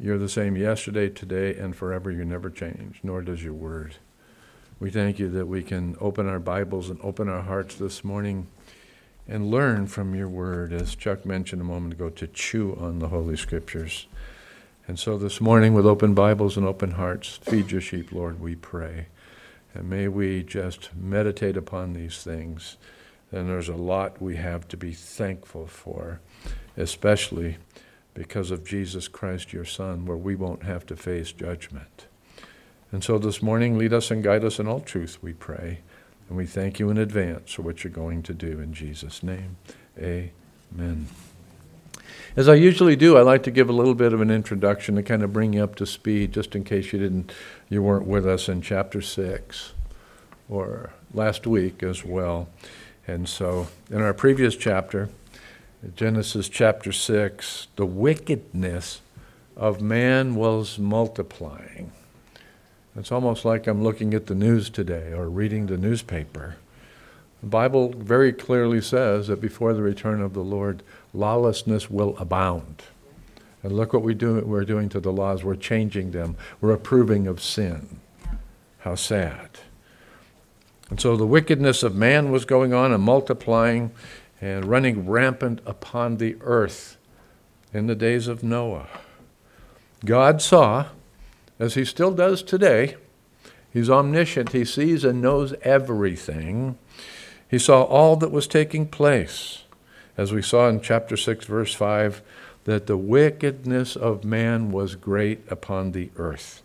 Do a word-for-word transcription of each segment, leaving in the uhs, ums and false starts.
You're the same yesterday, today, and forever. You never change, nor does your word. We thank you that we can open our Bibles and open our hearts this morning and learn from your word, as Chuck mentioned a moment ago, to chew on the Holy Scriptures. And so this morning, with open Bibles and open hearts, feed your sheep, Lord, we pray. And may we just meditate upon these things. And there's a lot we have to be thankful for, especially because of Jesus Christ, your Son, where we won't have to face judgment. And so this morning, lead us and guide us in all truth, we pray. And we thank you in advance for what you're going to do. In Jesus' name, amen. As I usually do, I like to give a little bit of an introduction to kind of bring you up to speed, just in case you didn't, you weren't with us in chapter six, or last week as well. And so, in our previous chapter, Genesis chapter six, the wickedness of man was multiplying. It's almost like I'm looking at the news today or reading the newspaper. The Bible very clearly says that before the return of the Lord, lawlessness will abound. And look what we do, we're doing to the laws. We're changing them. We're approving of sin. How sad. And so the wickedness of man was going on and multiplying and running rampant upon the earth in the days of Noah. God saw, as he still does today, he's omniscient, he sees and knows everything. He saw all that was taking place, as we saw in chapter six, verse five, that the wickedness of man was great upon the earth.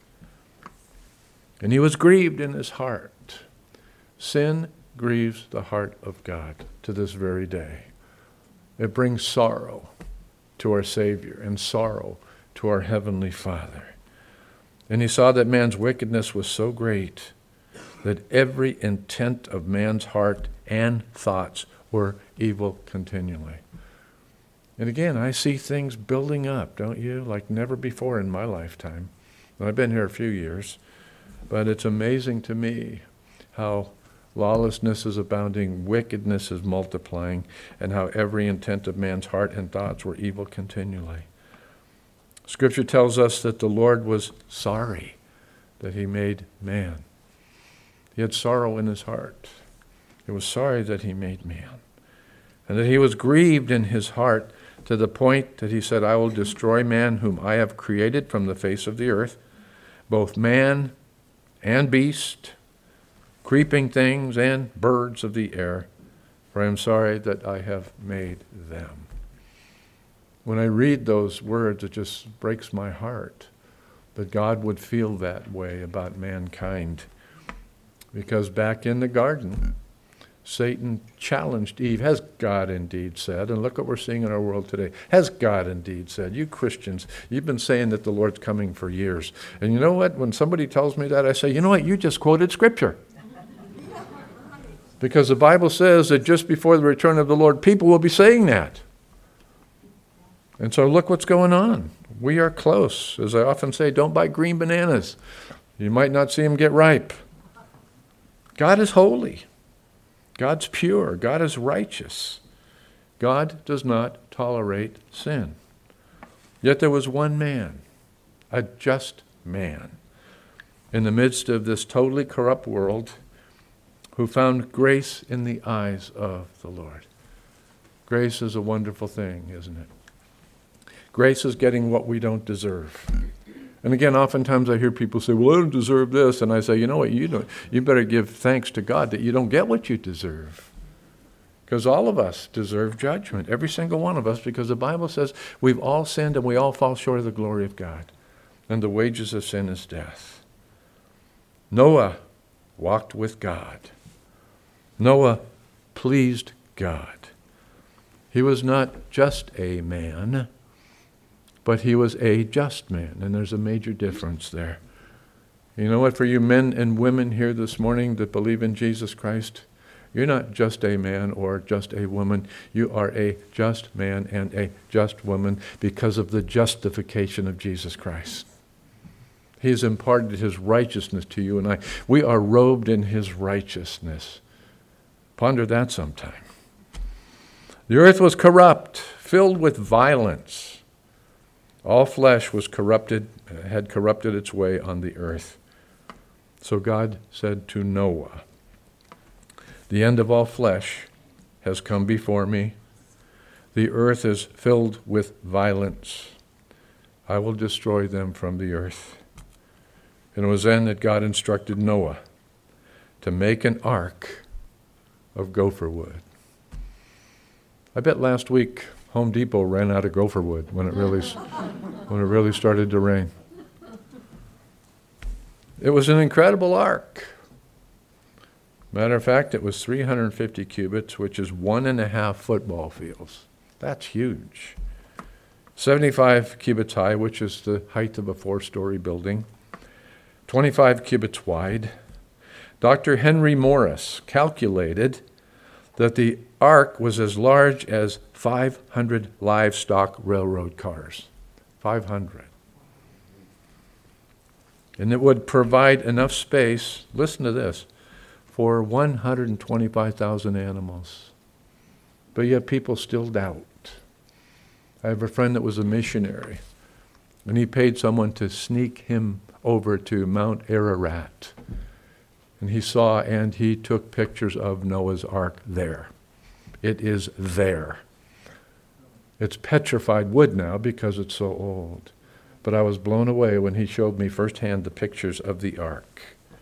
And he was grieved in his heart. Sin grieves the heart of God to this very day. It brings sorrow to our Savior and sorrow to our Heavenly Father. And he saw that man's wickedness was so great that every intent of man's heart and thoughts were evil continually. And again, I see things building up, don't you? Like never before in my lifetime. I've been here a few years, but it's amazing to me how lawlessness is abounding, wickedness is multiplying, and how every intent of man's heart and thoughts were evil continually. Scripture tells us that the Lord was sorry that he made man. He had sorrow in his heart. He was sorry that he made man. And that he was grieved in his heart to the point that he said, I will destroy man whom I have created from the face of the earth, both man and beast, creeping things and birds of the air, for I am sorry that I have made them. When I read those words, it just breaks my heart that God would feel that way about mankind. Because back in the garden, Satan challenged Eve. Has God indeed said? And look what we're seeing in our world today. Has God indeed said? You Christians, you've been saying that the Lord's coming for years. And you know what? When somebody tells me that, I say, you know what? You just quoted Scripture. Because the Bible says that just before the return of the Lord, people will be saying that. And so look what's going on. We are close. As I often say, don't buy green bananas. You might not see them get ripe. God is holy. God's pure. God is righteous. God does not tolerate sin. Yet there was one man, a just man, in the midst of this totally corrupt world, who found grace in the eyes of the Lord. Grace is a wonderful thing, isn't it? Grace is getting what we don't deserve. And again, oftentimes I hear people say, well, I don't deserve this. And I say, you know what, you don't, you better give thanks to God that you don't get what you deserve. Because all of us deserve judgment, every single one of us, because the Bible says we've all sinned and we all fall short of the glory of God. And the wages of sin is death. Noah walked with God. Noah pleased God. He was not just a man, but he was a just man, and there's a major difference there. You know what, for you men and women here this morning that believe in Jesus Christ, you're not just a man or just a woman. You are a just man and a just woman because of the justification of Jesus Christ. He has imparted his righteousness to you and I. We are robed in his righteousness. Ponder that sometime. The earth was corrupt, filled with violence. All flesh was corrupted, had corrupted its way on the earth. So God said to Noah, the end of all flesh has come before me. The earth is filled with violence. I will destroy them from the earth. And it was then that God instructed Noah to make an ark of gopher wood. I bet last week Home Depot ran out of gopher wood when it really, when it really started to rain. It was an incredible ark. Matter of fact, it was three hundred fifty cubits, which is one and a half football fields. That's huge. seventy-five cubits high, which is the height of a four-story building. twenty-five cubits wide. Doctor Henry Morris calculated that the ark was as large as five hundred livestock railroad cars. five hundred. And it would provide enough space, listen to this, for one hundred twenty-five thousand animals. But yet people still doubt. I have a friend that was a missionary, and he paid someone to sneak him over to Mount Ararat. And he saw and he took pictures of Noah's Ark there. It is there. It's petrified wood now because it's so old. But I was blown away when he showed me firsthand the pictures of the ark.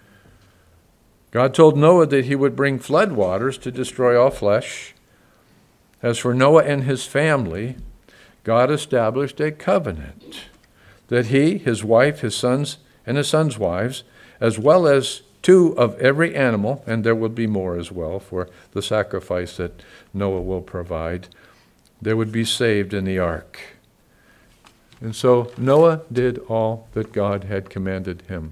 God told Noah that he would bring flood waters to destroy all flesh. As for Noah and his family, God established a covenant that he, his wife, his sons, and his sons' wives, as well as two of every animal, and there will be more as well for the sacrifice that Noah will provide, they would be saved in the ark. And so Noah did all that God had commanded him.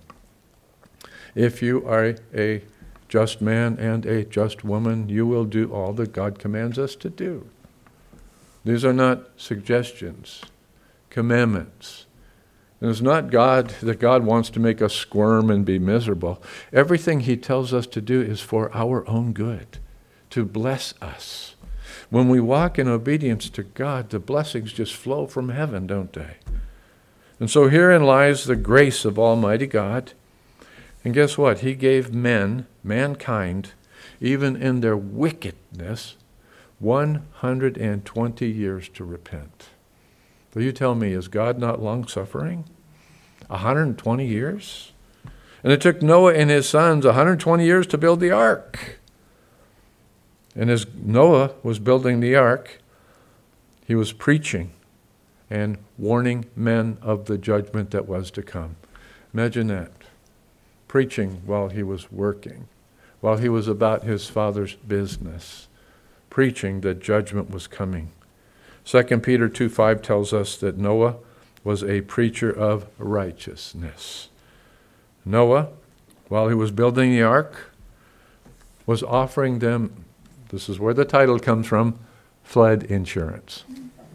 If you are a just man and a just woman, you will do all that God commands us to do. These are not suggestions, commandments. And it's not God that God wants to make us squirm and be miserable. Everything he tells us to do is for our own good, to bless us. When we walk in obedience to God, the blessings just flow from heaven, don't they? And so herein lies the grace of Almighty God. And guess what? He gave men, mankind, even in their wickedness, one hundred twenty years to repent. So you tell me, is God not long-suffering? one hundred twenty years? And it took Noah and his sons one hundred twenty years to build the ark. And as Noah was building the ark, he was preaching and warning men of the judgment that was to come. Imagine that. Preaching while he was working, while he was about his Father's business, preaching that judgment was coming. Second Peter two five tells us that Noah was a preacher of righteousness. Noah, while he was building the ark, was offering them, this is where the title comes from, flood insurance.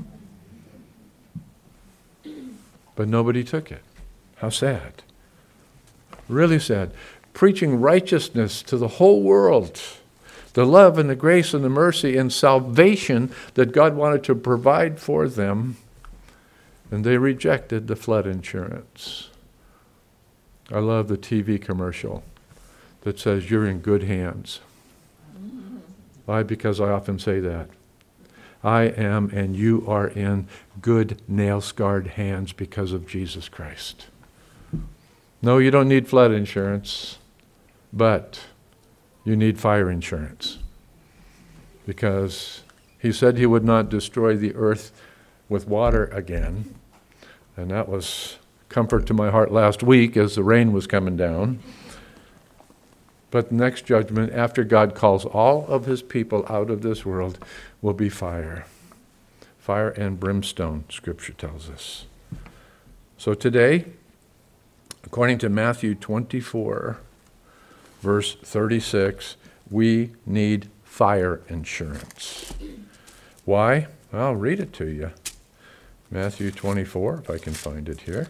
But nobody took it. How sad. Really sad. Preaching righteousness to the whole world. The love and the grace and the mercy and salvation that God wanted to provide for them. And they rejected the flood insurance. I love the T V commercial that says, "You're in good hands." Why? Because I often say that. I am and you are in good nail-scarred hands because of Jesus Christ. No, you don't need flood insurance, but you need fire insurance. Because he said he would not destroy the earth with water again. And that was comfort to my heart last week as the rain was coming down. But the next judgment, after God calls all of his people out of this world, will be fire. Fire and brimstone, Scripture tells us. So today, according to Matthew twenty-four, verse thirty-six, we need fire insurance. Why? I'll read it to you. Matthew twenty-four, if I can find it here.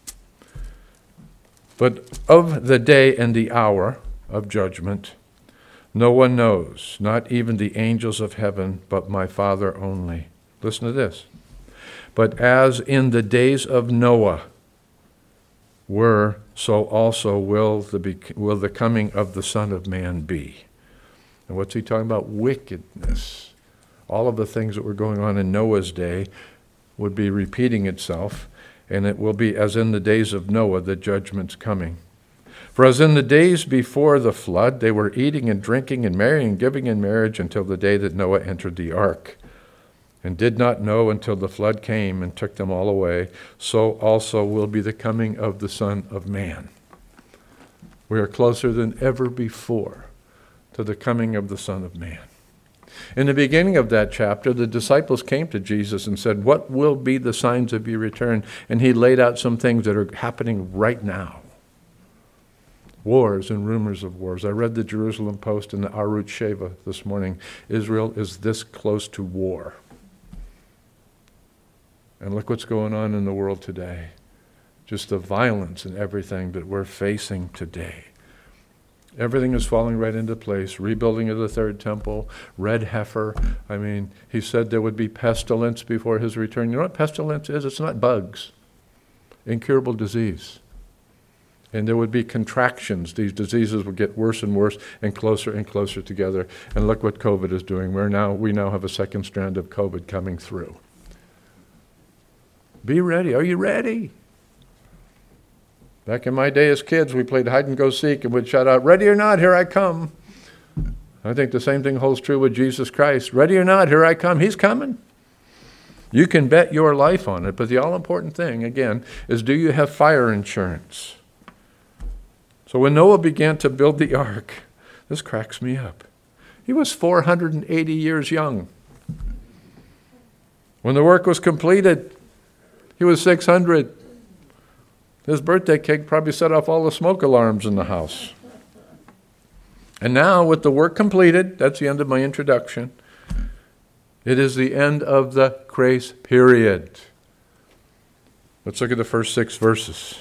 But of the day and the hour of judgment, no one knows, not even the angels of heaven, but my Father only. Listen to this. But as in the days of Noah were, so also will the, be, will the coming of the Son of Man be. And what's he talking about? Wickedness. All of the things that were going on in Noah's day would be repeating itself, and it will be as in the days of Noah, the judgment's coming. For as in the days before the flood, they were eating and drinking and marrying and giving in marriage until the day that Noah entered the ark, and did not know until the flood came and took them all away, so also will be the coming of the Son of Man. We are closer than ever before to the coming of the Son of Man. In the beginning of that chapter, the disciples came to Jesus and said, "What will be the signs of your return?" And he laid out some things that are happening right now. Wars and rumors of wars. I read the Jerusalem Post and the Arutz Sheva this morning. Israel is this close to war. And look what's going on in the world today. Just the violence and everything that we're facing today. Everything is falling right into place. Rebuilding of the third temple, red heifer. I mean, he said there would be pestilence before his return. You know what pestilence is? It's not bugs. Incurable disease. And there would be contractions. These diseases would get worse and worse and closer and closer together. And look what COVID is doing. We're now, we now have a second strand of COVID coming through. Be ready. Are you ready? Back in my day as kids, we played hide and go seek and would shout out, "Ready or not, here I come." I think the same thing holds true with Jesus Christ. Ready or not, here I come. He's coming. You can bet your life on it, but the all-important thing, again, is do you have fire insurance? So when Noah began to build the ark, this cracks me up. He was four hundred eighty years young. When the work was completed, he was six hundred. His birthday cake probably set off all the smoke alarms in the house. And now, with the work completed, that's the end of my introduction. It is the end of the grace period. Let's look at the first six verses.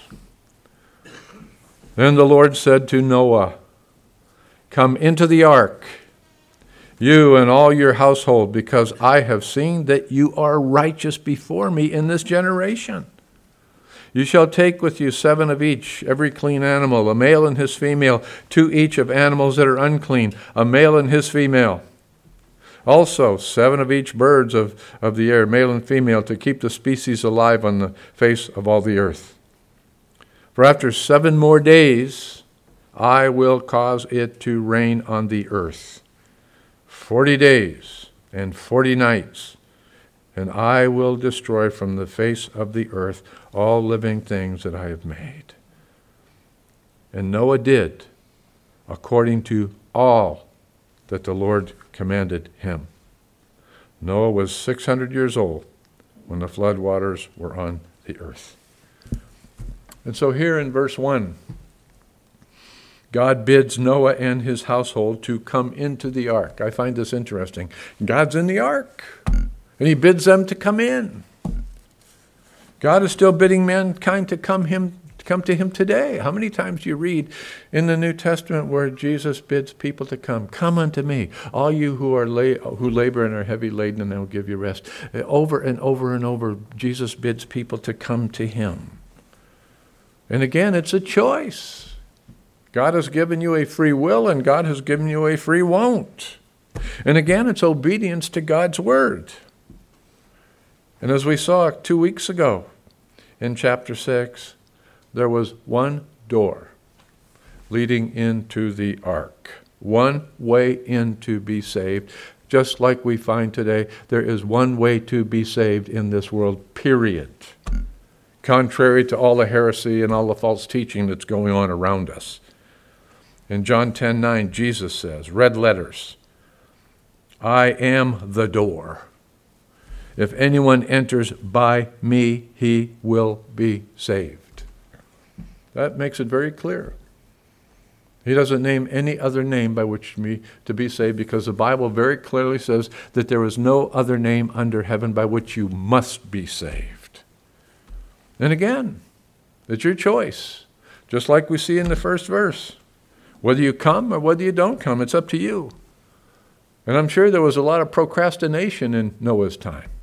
Then the Lord said to Noah, "Come into the ark, you and all your household, because I have seen that you are righteous before me in this generation. You shall take with you seven of each, every clean animal, a male and his female, two each of animals that are unclean, a male and his female. Also seven of each birds of, of the air, male and female, to keep the species alive on the face of all the earth. For after seven more days, I will cause it to rain on the earth. Forty days and forty nights, and I will destroy from the face of the earth all living things that I have made." And Noah did according to all that the Lord commanded him. Noah was six hundred years old when the flood waters were on the earth. And so here in verse one, God bids Noah and his household to come into the ark. I find this interesting. God's in the ark, and he bids them to come in. God is still bidding mankind to come him to come to him today. How many times do you read in the New Testament where Jesus bids people to come? "Come unto me, all you who are la- who labor and are heavy laden, and I will give you rest." Over and over and over, Jesus bids people to come to him. And again, it's a choice. God has given you a free will, and God has given you a free won't. And again, it's obedience to God's word. And as we saw two weeks ago in chapter six, there was one door leading into the ark. One way in to be saved. Just like we find today, there is one way to be saved in this world, period. Contrary to all the heresy and all the false teaching that's going on around us. In John ten nine, Jesus says, red letters, "I am the door. If anyone enters by me, he will be saved." That makes it very clear. He doesn't name any other name by which me to be saved, because the Bible very clearly says that there is no other name under heaven by which you must be saved. And again, it's your choice. Just like we see in the first verse. Whether you come or whether you don't come, it's up to you. And I'm sure there was a lot of procrastination in Noah's time.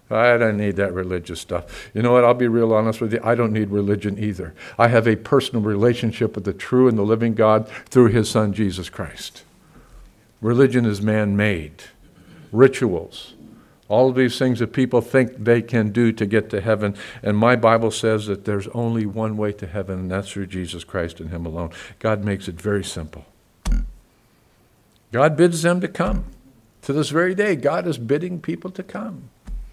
I don't need that religious stuff. You know what? I'll be real honest with you. I don't need religion either. I have a personal relationship with the true and the living God through his Son, Jesus Christ. Religion is man-made. Rituals. All of these things that people think they can do to get to heaven. And my Bible says that there's only one way to heaven, and that's through Jesus Christ and him alone. God makes it very simple. God bids them to come. To this very day, God is bidding people to come.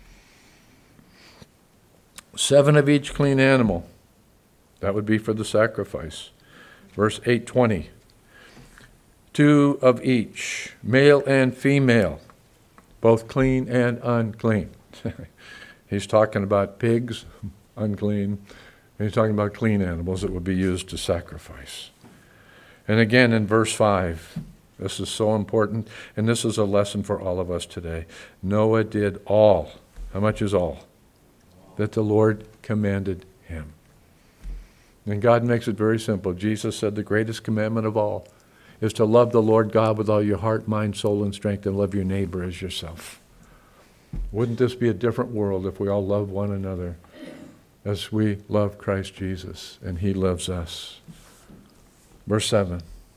Seven of each clean animal. That would be for the sacrifice. Verse eight twenty. Two of each, male and female, both clean and unclean. He's talking about pigs, unclean. And he's talking about clean animals that would be used to sacrifice. And again in verse five, this is so important, and this is a lesson for all of us today. Noah did all. How much is all? That the Lord commanded him. And God makes it very simple. Jesus said the greatest commandment of all is to love the Lord God with all your heart, mind, soul, and strength, and love your neighbor as yourself. Wouldn't this be a different world if we all loved one another as we love Christ Jesus and he loves us? Verse seven.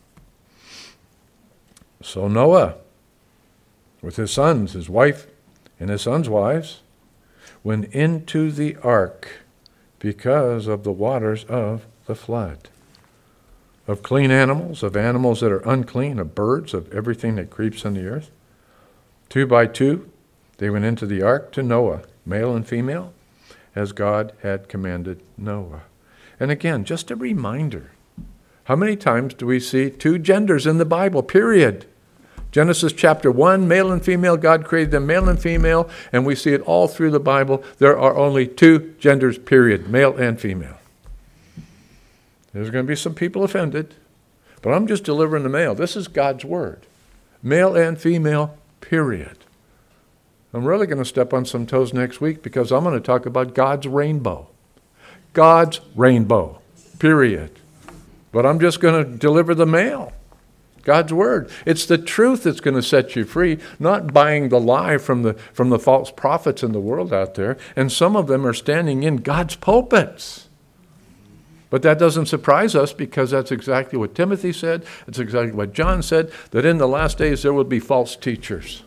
So Noah, with his sons, his wife, and his sons' wives, went into the ark because of the waters of the flood. Of clean animals, of animals that are unclean, of birds, of everything that creeps on the earth. Two by two, they went into the ark to Noah, male and female, as God had commanded Noah. And again, just a reminder, how many times do we see two genders in the Bible, period? Genesis chapter one, male and female, God created them male and female, and we see it all through the Bible. There are only two genders, period, male and female. There's going to be some people offended, but I'm just delivering the mail. This is God's word. Male and female, period. I'm really going to step on some toes next week because I'm going to talk about God's rainbow. God's rainbow, period. But I'm just going to deliver the mail. God's word. It's the truth that's going to set you free, not buying the lie from the from the false prophets in the world out there. And some of them are standing in God's pulpits. But that doesn't surprise us because that's exactly what Timothy said. It's exactly what John said, that in the last days there will be false teachers.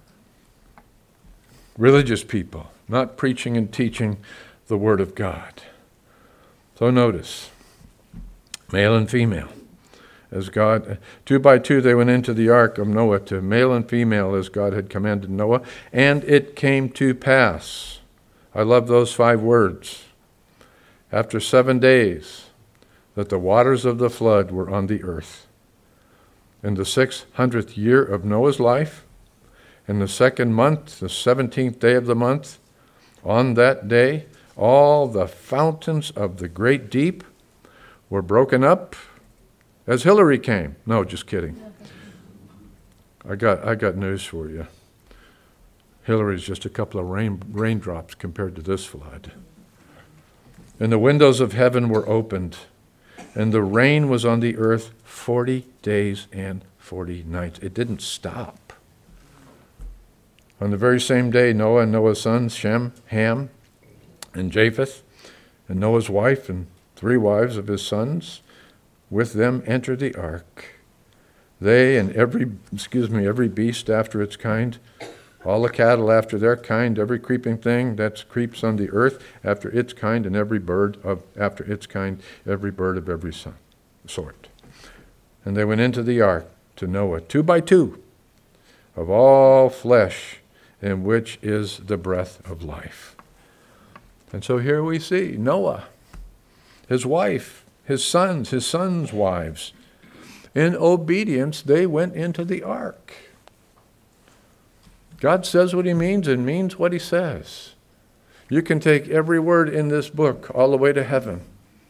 Religious people, not preaching and teaching the word of God. So notice, male and female. As God, two by two they went into the ark of Noah, to male and female as God had commanded Noah, and it came to pass. I love those five words. After seven days, that the waters of the flood were on the earth. In the six hundredth year of Noah's life, in the second month, the seventeenth day of the month, on that day, all the fountains of the great deep were broken up, as Hillary came. No, just kidding. I got I got news for you. Hillary's just a couple of rain, raindrops compared to this flood. And the windows of heaven were opened, and the rain was on the earth forty days and forty nights. It didn't stop. On the very same day, Noah and Noah's sons, Shem, Ham, and Japheth, and Noah's wife and three wives of his sons, with them entered the ark. They and every, excuse me, every beast after its kind, all the cattle after their kind, every creeping thing that creeps on the earth after its kind, and every bird of after its kind, every bird of every son, sort. And they went into the ark to Noah, two by two, of all flesh, in which is the breath of life. And so here we see Noah, his wife, his sons, his sons' wives. In obedience, they went into the ark. God says what he means and means what he says. You can take every word in this book all the way to heaven.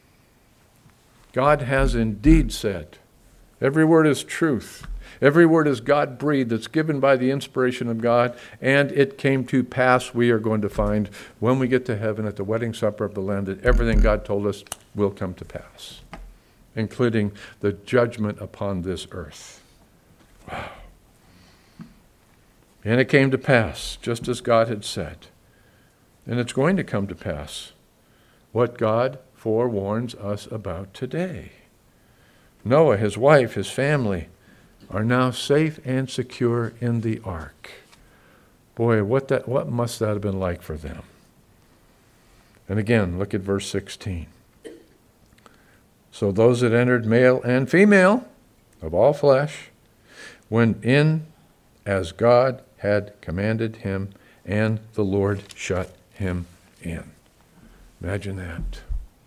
God has indeed said. Every word is truth. Every word is God-breathed. That's given by the inspiration of God. And it came to pass, we are going to find, when we get to heaven at the wedding supper of the Lamb, that everything God told us will come to pass, including the judgment upon this earth. Wow. And it came to pass, just as God had said, And it's going to come to pass what God forewarns us about today. Noah, his wife, his family are now safe and secure in the ark. Boy, what that what must that have been like for them? And again, look at verse sixteen. So those that entered, male and female, of all flesh, went in as God had commanded him, and the Lord shut him in. Imagine that.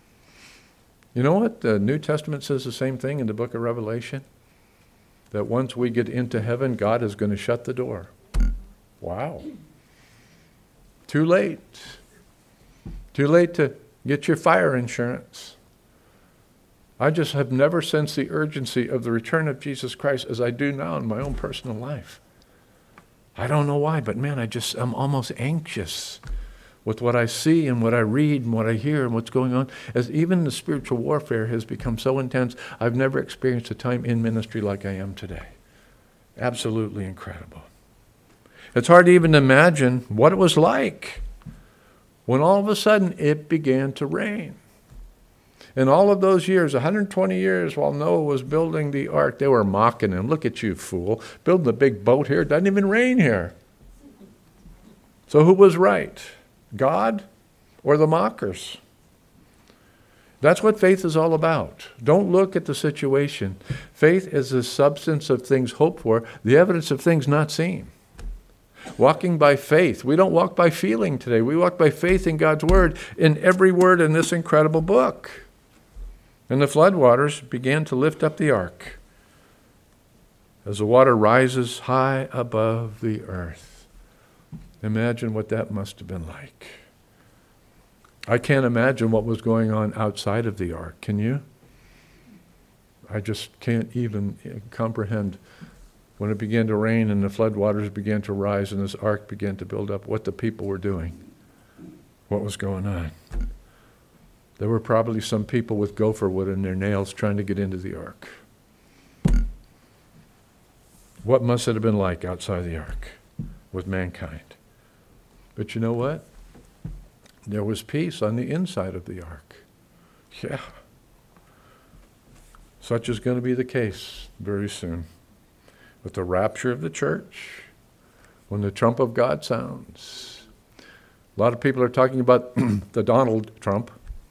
You know what? The New Testament says the same thing in the book of Revelation. That once we get into heaven, God is going to shut the door. Wow. Too late. Too late to get your fire insurance. I just have never sensed the urgency of the return of Jesus Christ as I do now in my own personal life. I don't know why, but man, I just, I'm almost anxious with what I see and what I read and what I hear and what's going on. As even the spiritual warfare has become so intense, I've never experienced a time in ministry like I am today. Absolutely incredible. It's hard to even imagine what it was like when all of a sudden it began to rain. In all of those years, one hundred twenty years while Noah was building the ark, they were mocking him. Look at you, fool. Building a big boat here. It doesn't even rain here. So who was right? God or the mockers? That's what faith is all about. Don't look at the situation. Faith is the substance of things hoped for, the evidence of things not seen. Walking by faith. We don't walk by feeling today. We walk by faith in God's word, in every word in this incredible book. And the floodwaters began to lift up the ark as the water rises high above the earth. Imagine what that must have been like. I can't imagine what was going on outside of the ark. Can you? I just can't even comprehend when it began to rain and the floodwaters began to rise and this ark began to build up, what the people were doing, what was going on. There were probably some people with gopher wood in their nails trying to get into the ark. What must it have been like outside the ark with mankind? But you know what? There was peace on the inside of the ark. Yeah. Such is going to be the case very soon. With the rapture of the church, when the trump of God sounds. A lot of people are talking about the Donald Trump.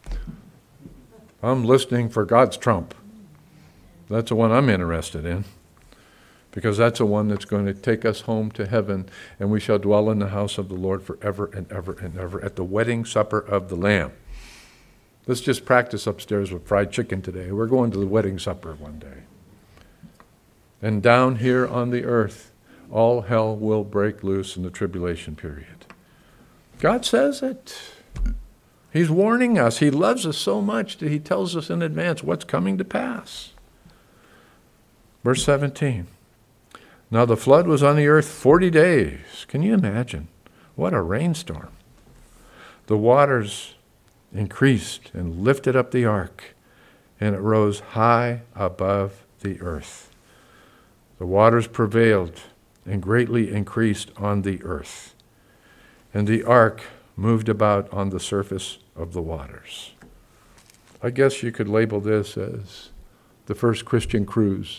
I'm listening for God's trump. That's the one I'm interested in. Because that's the one that's going to take us home to heaven, and we shall dwell in the house of the Lord forever and ever and ever at the wedding supper of the Lamb. Let's just practice upstairs with fried chicken today. We're going to the wedding supper one day. And down here on the earth, all hell will break loose in the tribulation period. God says it. He's warning us. He loves us so much that he tells us in advance what's coming to pass. Verse seventeen. Now the flood was on the earth forty days. Can you imagine? What a rainstorm. The waters increased and lifted up the ark, and it rose high above the earth. The waters prevailed and greatly increased on the earth, and the ark moved about on the surface of the waters. I guess you could label this as the first Christian cruise.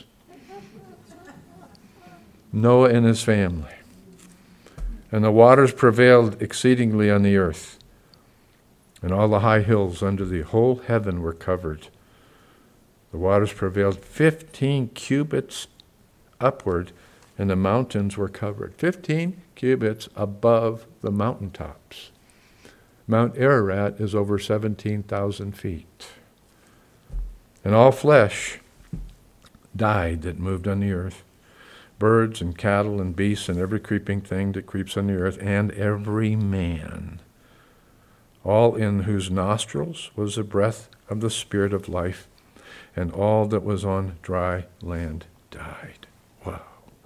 Noah and his family. And the waters prevailed exceedingly on the earth, and all the high hills under the whole heaven were covered. The waters prevailed fifteen cubits upward, and the mountains were covered. Fifteen cubits above the mountaintops. Mount Ararat is over seventeen thousand feet. And all flesh died that moved on the earth. Birds and cattle and beasts and every creeping thing that creeps on the earth, and every man, all in whose nostrils was the breath of the Spirit of life, and all that was on dry land died. Wow.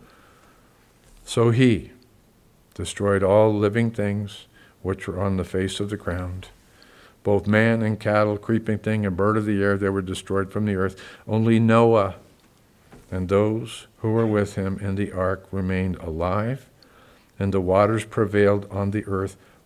So he destroyed all living things which were on the face of the ground. Both man and cattle, creeping thing, and bird of the air, they were destroyed from the earth. Only Noah and those who were with him in the ark remained alive, and the waters prevailed on the earth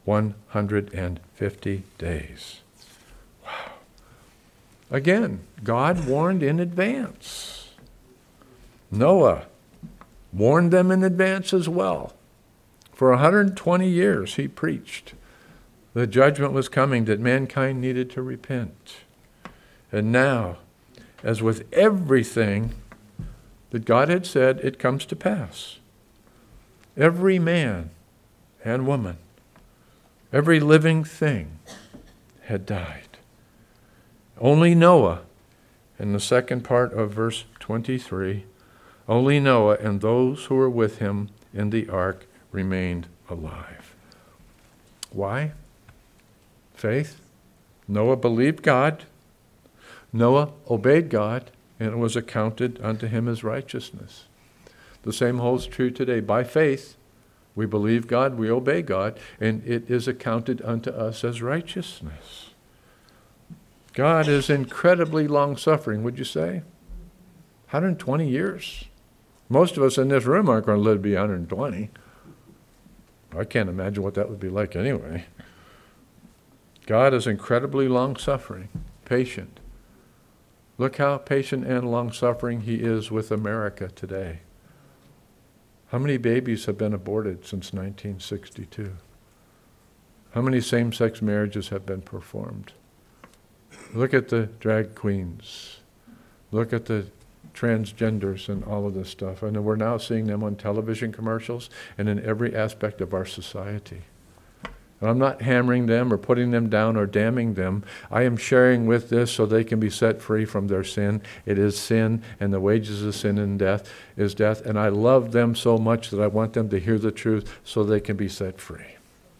one hundred fifty days. Wow. Again, God warned in advance. Noah warned them in advance as well. For one hundred twenty years he preached. The judgment was coming, that mankind needed to repent. And now, as with everything that God had said, it comes to pass. Every man and woman, every living thing had died. Only Noah, in the second part of verse twenty-three, only Noah and those who were with him in the ark remained alive. Why? Faith. Noah believed God. Noah obeyed God, and it was accounted unto him as righteousness. The same holds true today. By faith, we believe God, we obey God, and it is accounted unto us as righteousness. God is incredibly long-suffering, would you say? one hundred twenty years. Most of us in this room aren't going to live to be one hundred twenty. I can't imagine what that would be like anyway. God is incredibly long-suffering, patient. Look how patient and long-suffering he is with America today. How many babies have been aborted since nineteen sixty-two? How many same-sex marriages have been performed? Look at the drag queens. Look at the transgenders and all of this stuff. And we're now seeing them on television commercials and in every aspect of our society. And I'm not hammering them or putting them down or damning them. I am sharing with this so they can be set free from their sin. It is sin, and the wages of sin and death is death. And I love them so much that I want them to hear the truth so they can be set free.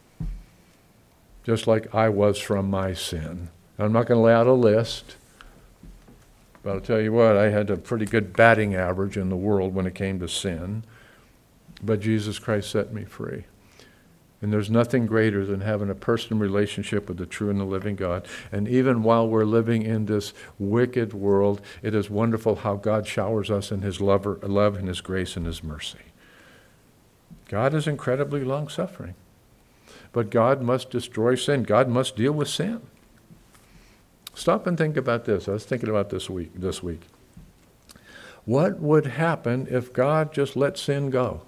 Just like I was from my sin. I'm not going to lay out a list, but I'll tell you what, I had a pretty good batting average in the world when it came to sin. But Jesus Christ set me free. And there's nothing greater than having a personal relationship with the true and the living God. And even while we're living in this wicked world, it is wonderful how God showers us in his love, love and his grace and his mercy. God is incredibly long-suffering. But God must destroy sin. God must deal with sin. Stop and think about this. I was thinking about this week. This week. What would happen if God just let sin go?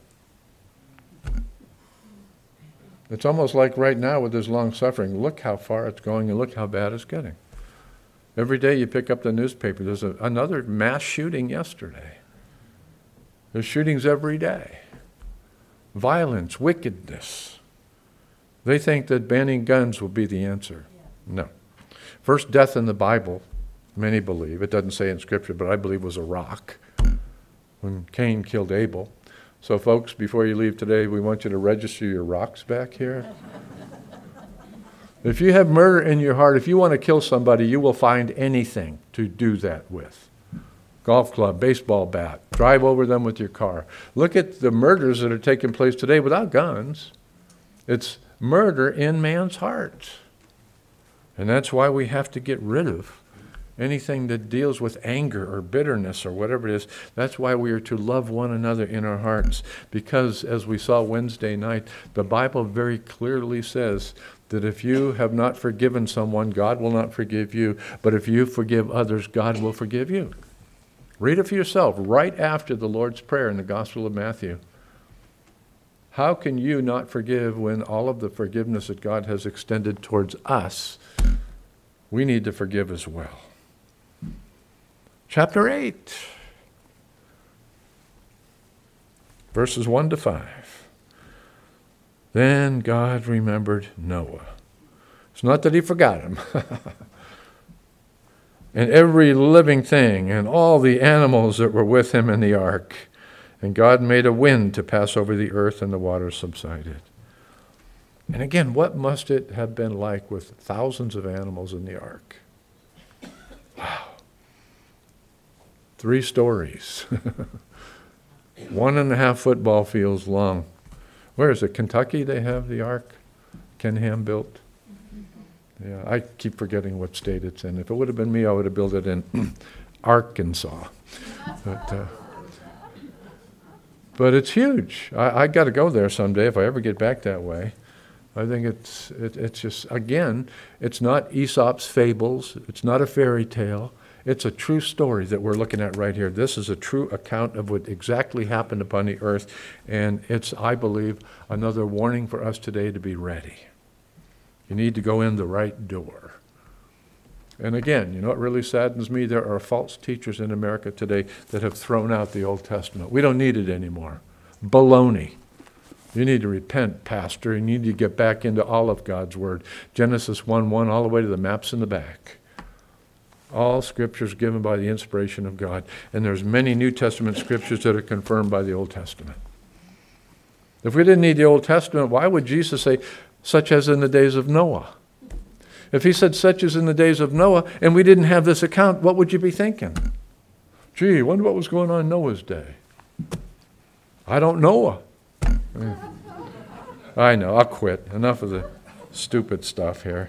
It's almost like right now with this long suffering. Look how far it's going and look how bad it's getting. Every day you pick up the newspaper, there's a, another mass shooting yesterday. There's shootings every day. Violence, wickedness. They think that banning guns will be the answer. No. First death in the Bible, many believe, it doesn't say in Scripture, but I believe was a rock when Cain killed Abel. So folks, before you leave today, we want you to register your rocks back here. If you have murder in your heart, if you want to kill somebody, you will find anything to do that with. Golf club, baseball bat, drive over them with your car. Look at the murders that are taking place today without guns. It's murder in man's heart. And that's why we have to get rid of anything that deals with anger or bitterness or whatever it is. That's why we are to love one another in our hearts. Because, as we saw Wednesday night, the Bible very clearly says that if you have not forgiven someone, God will not forgive you. But if you forgive others, God will forgive you. Read it for yourself right after the Lord's Prayer in the Gospel of Matthew. How can you not forgive when all of the forgiveness that God has extended towards us, we need to forgive as well? Chapter eight, verses one to five. Then God remembered Noah. It's not that he forgot him. And every living thing and all the animals that were with him in the ark. And God made a wind to pass over the earth, and the waters subsided. And again, what must it have been like with thousands of animals in the ark? Wow. Three stories. One and a half football fields long. Where is it? Kentucky they have the ark? Ken Ham built? Yeah, I keep forgetting what state it's in. If it would have been me, I would have built it in Arkansas. But, uh, but it's huge. I, I got to go there someday if I ever get back that way. I think it's it, it's just, again, it's not Aesop's fables. It's not a fairy tale. It's a true story that we're looking at right here. This is a true account of what exactly happened upon the earth. And it's, I believe, another warning for us today to be ready. You need to go in the right door. And again, you know what really saddens me? There are false teachers in America today that have thrown out the Old Testament. We don't need it anymore. Baloney. You need to repent, Pastor. You need to get back into all of God's Word. Genesis one one all the way to the maps in the back. All Scriptures given by the inspiration of God. And there's many New Testament Scriptures that are confirmed by the Old Testament. If we didn't need the Old Testament, why would Jesus say, such as in the days of Noah? If he said such as in the days of Noah, and we didn't have this account, what would you be thinking? Gee, wonder what was going on in Noah's day. I don't know. I know, I'll quit. Enough of the stupid stuff here.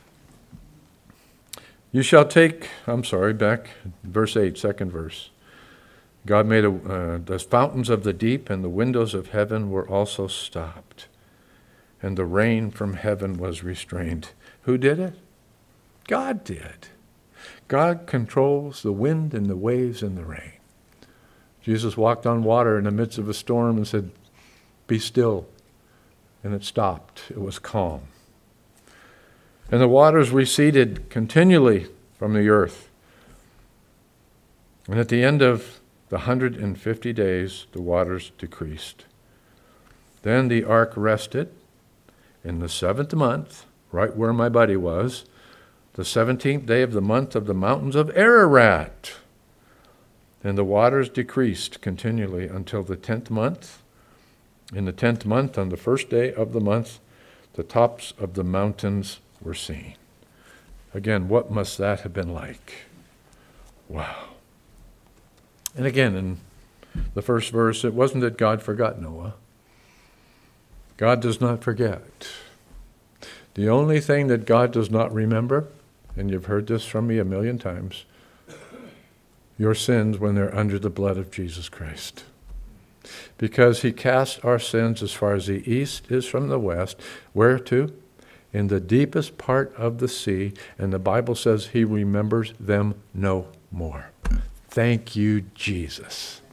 You shall take, I'm sorry, back, verse eight, second verse. God made a, uh, the fountains of the deep and the windows of heaven were also stopped, and the rain from heaven was restrained. Who did it? God did. God controls the wind and the waves and the rain. Jesus walked on water in the midst of a storm and said, be still. And it stopped. It was calm. And the waters receded continually from the earth. And at the end of the one hundred fifty days, the waters decreased. Then the ark rested in the seventh month, right where my buddy was, the seventeenth day of the month of the mountains of Ararat. And the waters decreased continually until the tenth month. In the tenth month, on the first day of the month, the tops of the mountains were seen. Again, what must that have been like? Wow. And again, in the first verse, it wasn't that God forgot Noah. God does not forget. The only thing that God does not remember, and you've heard this from me a million times, your sins when they're under the blood of Jesus Christ. Because he cast our sins as far as the east is from the west. Where to? In the deepest part of the sea. And the Bible says he remembers them no more. Thank you, Jesus.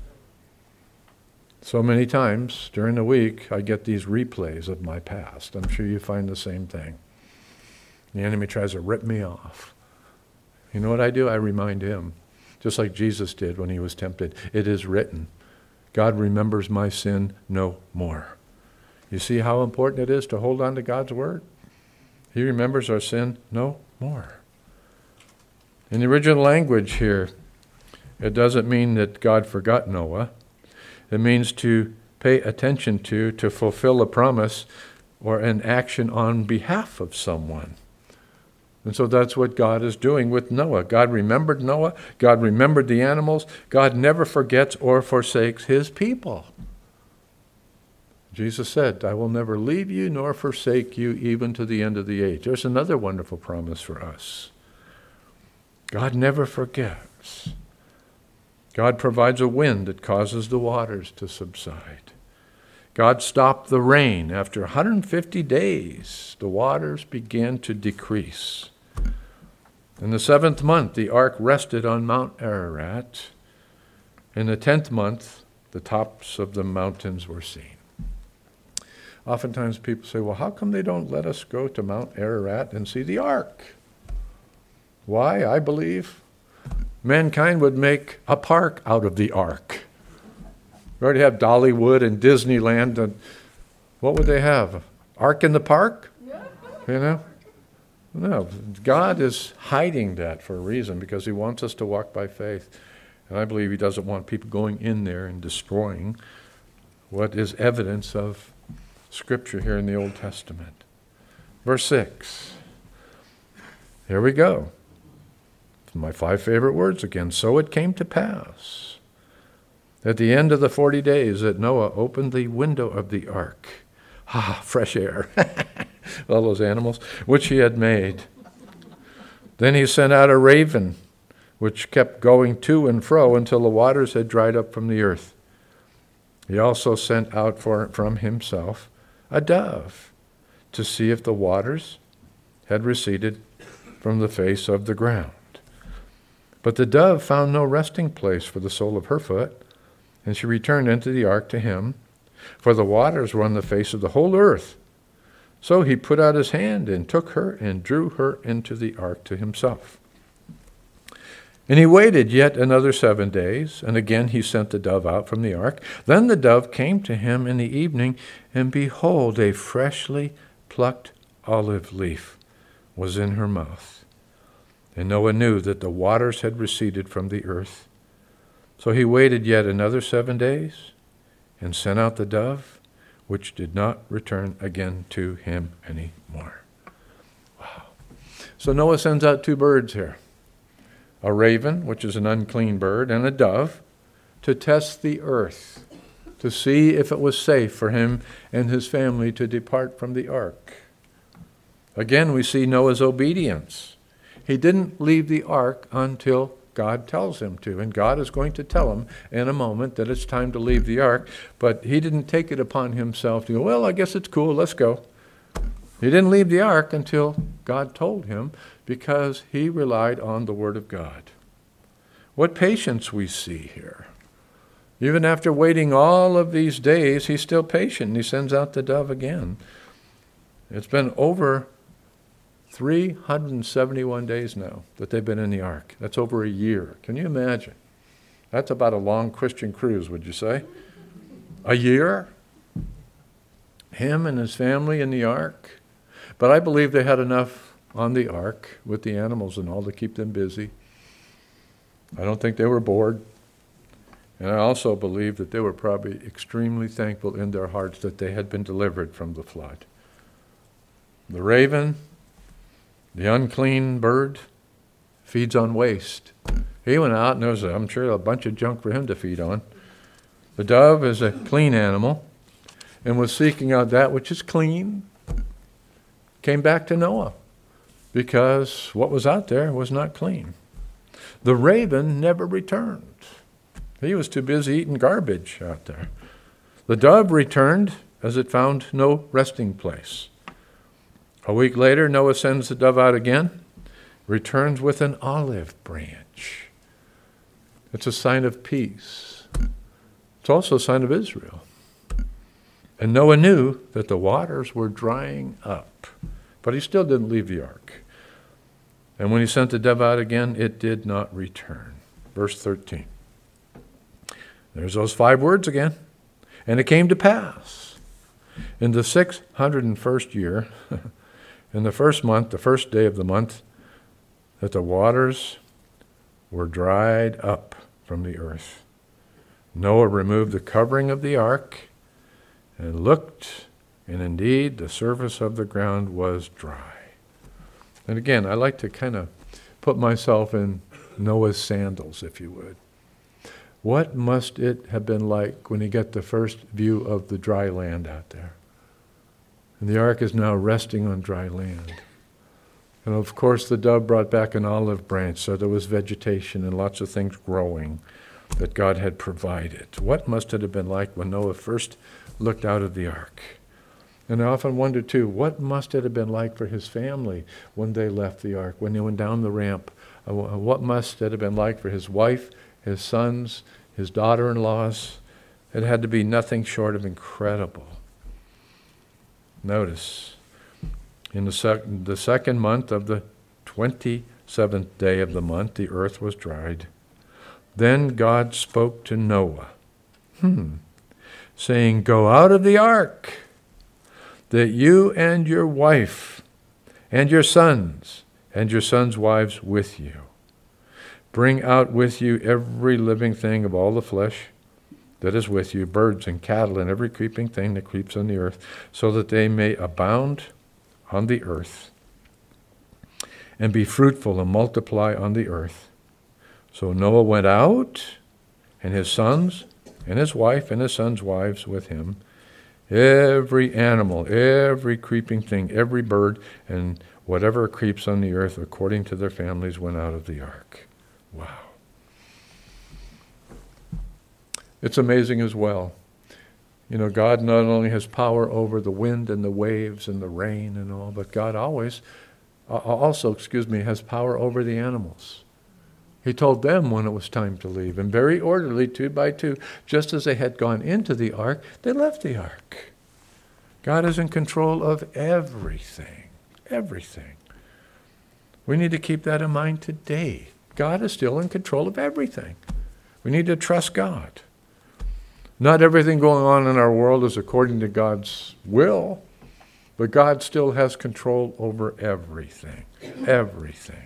So many times during the week, I get these replays of my past. I'm sure you find the same thing. The enemy tries to rip me off. You know what I do? I remind him. Just like Jesus did when he was tempted. It is written. God remembers my sin no more. You see how important it is to hold on to God's word? He remembers our sin no more. In the original language here, it doesn't mean that God forgot Noah. It means to pay attention to, to fulfill a promise or an action on behalf of someone. And so that's what God is doing with Noah. God remembered Noah. God remembered the animals. God never forgets or forsakes his people. Jesus said, I will never leave you nor forsake you even to the end of the age. There's another wonderful promise for us. God never forgets. God provides a wind that causes the waters to subside. God stopped the rain. After one hundred fifty days, the waters began to decrease. In the seventh month, the ark rested on Mount Ararat. In the tenth month, the tops of the mountains were seen. Oftentimes people say, well, how come they don't let us go to Mount Ararat and see the ark? Why? I believe mankind would make a park out of the ark. We already have Dollywood and Disneyland. And what would they have? Ark in the park? You know? No, God is hiding that for a reason because he wants us to walk by faith. And I believe he doesn't want people going in there and destroying what is evidence of Scripture here in the Old Testament. Verse six. Here we go. My five favorite words again. So it came to pass at the end of the forty days that Noah opened the window of the ark. Ah, fresh air. All those animals, which he had made. Then he sent out a raven, which kept going to and fro until the waters had dried up from the earth. He also sent out for, from himself a dove to see if the waters had receded from the face of the ground. But the dove found no resting place for the sole of her foot, and she returned into the ark to him, for the waters were on the face of the whole earth. So he put out his hand and took her and drew her into the ark to himself. And he waited yet another seven days, and again he sent the dove out from the ark. Then the dove came to him in the evening, and behold, a freshly plucked olive leaf was in her mouth. And Noah knew that the waters had receded from the earth. So he waited yet another seven days, and sent out the dove, which did not return again to him any more. Wow. So Noah sends out two birds here. A raven, which is an unclean bird, and a dove, to test the earth, to see if it was safe for him and his family to depart from the ark. Again, we see Noah's obedience. He didn't leave the ark until God tells him to, and God is going to tell him in a moment that it's time to leave the ark, but he didn't take it upon himself to go, well, I guess it's cool, let's go. He didn't leave the ark until God told him, because he relied on the word of God. What patience we see here. Even after waiting all of these days, he's still patient, and he sends out the dove again. It's been over three hundred seventy-one days now that they've been in the ark. That's over a year. Can you imagine? That's about a long Christian cruise, would you say? A year? Him and his family in the ark. But I believe they had enough on the ark with the animals and all to keep them busy. I don't think they were bored. And I also believe that they were probably extremely thankful in their hearts that they had been delivered from the flood. The raven, the unclean bird, feeds on waste. He went out and there was, I'm sure, a bunch of junk for him to feed on. The dove is a clean animal and was seeking out that which is clean. Came back to Noah because what was out there was not clean. The raven never returned. He was too busy eating garbage out there. The dove returned as it found no resting place. A week later, Noah sends the dove out again, returns with an olive branch. It's a sign of peace. It's also a sign of Israel. And Noah knew that the waters were drying up, but he still didn't leave the ark. And when he sent the dove out again, it did not return. Verse thirteen. There's those five words again. And it came to pass in the six hundred and first year, in the first month, the first day of the month, that the waters were dried up from the earth. Noah removed the covering of the ark and looked, and indeed the surface of the ground was dry. And again, I like to kind of put myself in Noah's sandals, if you would. What must it have been like when he got the first view of the dry land out there? And the ark is now resting on dry land. And of course, the dove brought back an olive branch, so there was vegetation and lots of things growing that God had provided. What must it have been like when Noah first looked out of the ark? And I often wonder, too, what must it have been like for his family when they left the ark, when they went down the ramp? Uh, what must it have been like for his wife, his sons, his daughter-in-laws? It had to be nothing short of incredible. Notice, in the, sec- the second month of the twenty-seventh day of the month, the earth was dried. Then God spoke to Noah, hmm, saying, "Go out of the ark, that you and your wife and your sons and your sons' wives with you. Bring out with you every living thing of all the flesh that is with you, birds and cattle and every creeping thing that creeps on the earth, so that they may abound on the earth and be fruitful and multiply on the earth." So Noah went out, and his sons and his wife and his sons' wives with him. Every animal, every creeping thing, every bird, and whatever creeps on the earth according to their families went out of the ark. Wow. It's amazing as well. You know, God not only has power over the wind and the waves and the rain and all, but God always, uh, also, excuse me, has power over the animals. He told them when it was time to leave. And very orderly, two by two, just as they had gone into the ark, they left the ark. God is in control of everything. Everything. We need to keep that in mind today. God is still in control of everything. We need to trust God. Not everything going on in our world is according to God's will, but God still has control over everything. Everything.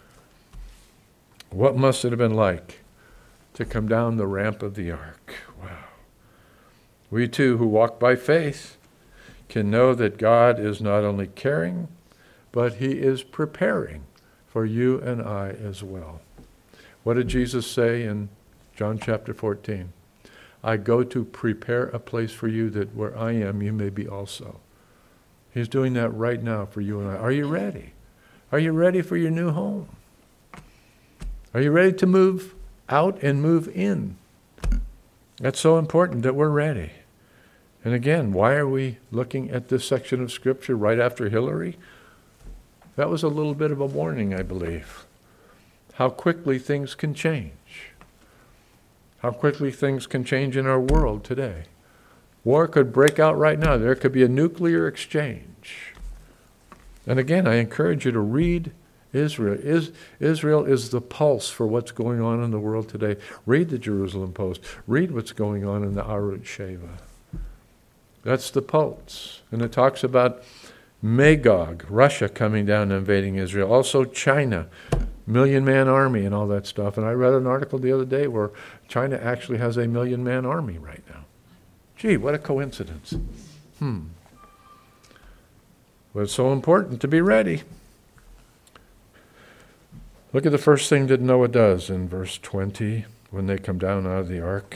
What must it have been like to come down the ramp of the ark? Wow. We too, who walk by faith, can know that God is not only caring, but He is preparing for you and I as well. What did Jesus say in John chapter fourteen? I go to prepare a place for you, that where I am, you may be also. He's doing that right now for you and I. Are you ready? Are you ready for your new home? Are you ready to move out and move in? That's so important that we're ready. And again, why are we looking at this section of Scripture right after Hillary? That was a little bit of a warning, I believe. How quickly things can change. How quickly things can change in our world today. War could break out right now. There could be a nuclear exchange. And again, I encourage you to read Israel. Is, Israel is the pulse for what's going on in the world today. Read the Jerusalem Post. Read what's going on in the Arut Sheva. That's the pulse. And it talks about Magog, Russia coming down and invading Israel. Also China, million-man army and all that stuff. And I read an article the other day where China actually has a million-man army right now. Gee, what a coincidence. Hmm. But it's so important to be ready. Look at the first thing that Noah does in verse twenty when they come down out of the ark.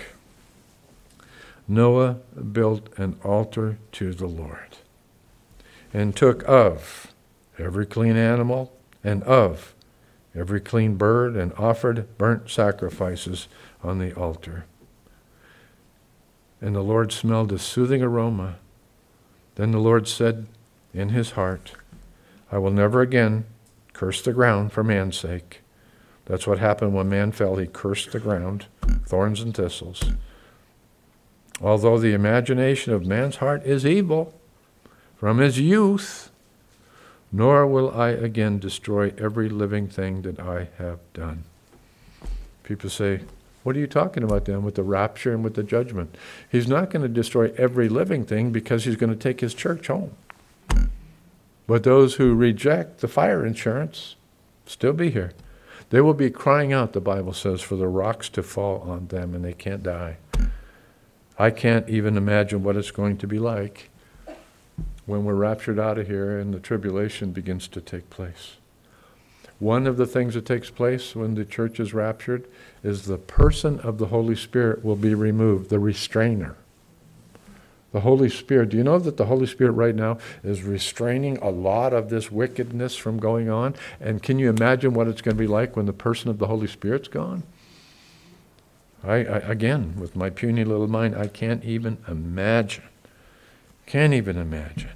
Noah built an altar to the Lord and took of every clean animal and of every clean bird and offered burnt sacrifices on the altar. And the Lord smelled a soothing aroma. Then the Lord said in his heart, I will never again curse the ground for man's sake. That's what happened when man fell. He cursed the ground, thorns and thistles. Although the imagination of man's heart is evil from his youth, nor will I again destroy every living thing that I have done. People say, what are you talking about then with the rapture and with the judgment? He's not going to destroy every living thing because he's going to take his church home. But those who reject the fire insurance still be here. They will be crying out, the Bible says, for the rocks to fall on them, and they can't die. I can't even imagine what it's going to be like when we're raptured out of here and the tribulation begins to take place. One of the things that takes place when the church is raptured is the person of the Holy Spirit will be removed, the restrainer. The Holy Spirit, do you know that the Holy Spirit right now is restraining a lot of this wickedness from going on? And can you imagine what it's going to be like when the person of the Holy Spirit's gone? I, I again, with my puny little mind, I can't even imagine. Can't even imagine.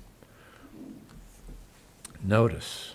Notice,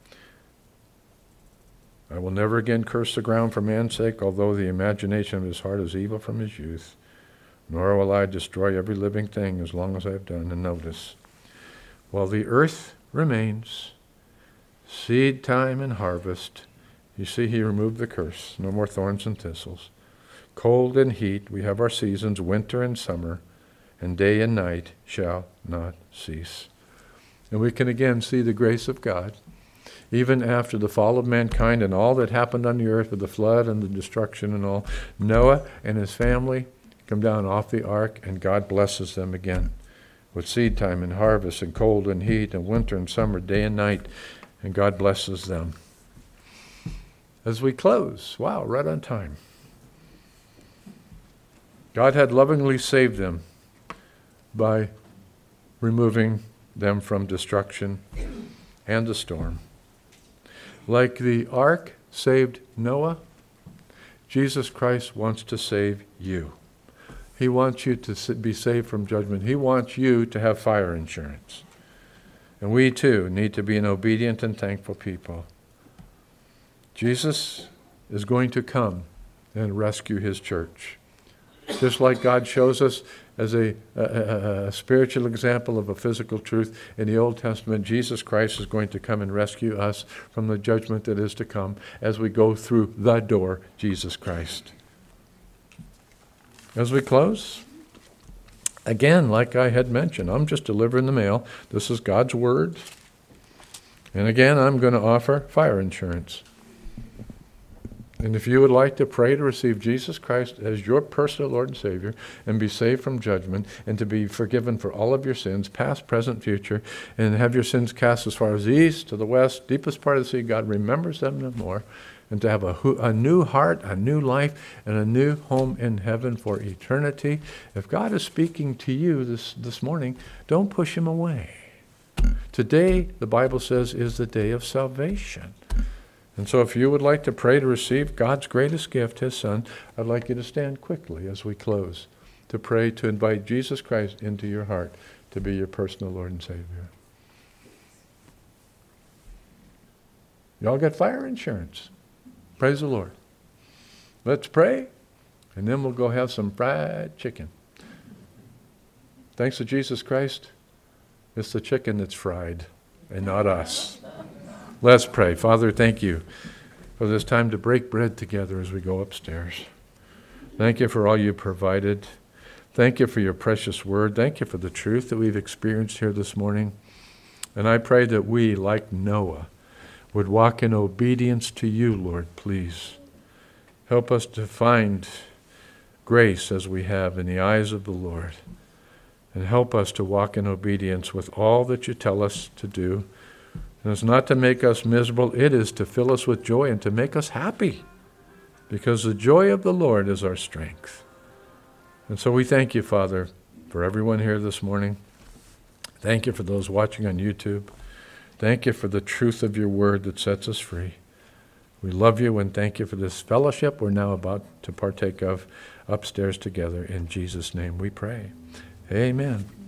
I will never again curse the ground for man's sake, although the imagination of his heart is evil from his youth. Nor will I destroy every living thing as long as I have done. And notice, while the earth remains, seed time and harvest, you see he removed the curse, no more thorns and thistles. Cold and heat, we have our seasons, winter and summer, and day and night shall not cease. And we can again see the grace of God. Even after the fall of mankind and all that happened on the earth with the flood and the destruction and all, Noah and his family come down off the ark, and God blesses them again with seed time and harvest and cold and heat and winter and summer, day and night, and God blesses them. As we close, wow, right on time. God had lovingly saved them by removing them from destruction and the storm. Like the ark saved Noah, Jesus Christ wants to save you. He wants you to be saved from judgment. He wants you to have fire insurance. And we too need to be an obedient and thankful people. Jesus is going to come and rescue his church. Just like God shows us as a, a, a spiritual example of a physical truth in the Old Testament, Jesus Christ is going to come and rescue us from the judgment that is to come as we go through the door, Jesus Christ. As we close, again, like I had mentioned, I'm just delivering the mail. This is God's word. And again, I'm going to offer fire insurance. And if you would like to pray to receive Jesus Christ as your personal Lord and Savior and be saved from judgment and to be forgiven for all of your sins, past, present, future, and have your sins cast as far as the east to the west, deepest part of the sea, God remembers them no more, and to have a, a new heart, a new life, and a new home in heaven for eternity. If God is speaking to you this, this morning, don't push him away. Today, the Bible says, is the day of salvation. And so if you would like to pray to receive God's greatest gift, his Son, I'd like you to stand quickly as we close to pray to invite Jesus Christ into your heart to be your personal Lord and Savior. Y'all got fire insurance. Praise the Lord. Let's pray, and then we'll go have some fried chicken. Thanks to Jesus Christ, it's the chicken that's fried and not us. Let's pray. Father, thank you for this time to break bread together as we go upstairs. Thank you for all you provided. Thank you for your precious word. Thank you for the truth that we've experienced here this morning. And I pray that we, like Noah, would walk in obedience to you, Lord, please. Help us to find grace as we have in the eyes of the Lord. And help us to walk in obedience with all that you tell us to do. And it's not to make us miserable, it is to fill us with joy and to make us happy. Because the joy of the Lord is our strength. And so we thank you, Father, for everyone here this morning. Thank you for those watching on YouTube. Thank you for the truth of your word that sets us free. We love you and thank you for this fellowship we're now about to partake of upstairs together. In Jesus' name we pray. Amen.